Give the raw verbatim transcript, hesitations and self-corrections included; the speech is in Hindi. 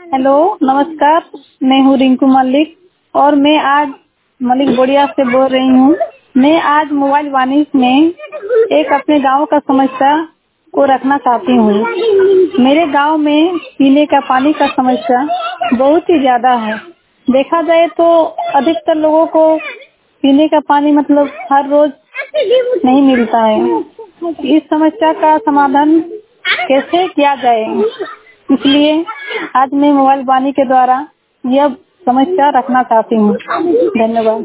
हेलो, नमस्कार। मैं हूँ रिंकू मलिक और मैं आज मलिक बोड़िया से बोल रही हूँ। मैं आज मोबाइल वाणी में एक अपने गांव का समस्या को रखना चाहती हूँ। मेरे गांव में पीने का पानी का समस्या बहुत ही ज्यादा है। देखा जाए तो अधिकतर लोगों को पीने का पानी मतलब हर रोज नहीं मिलता है। इस समस्या का समाधान कैसे किया जाए, इसलिए आज मैं मोबाइल वाणी के द्वारा यह समस्या रखना चाहती हूँ। धन्यवाद।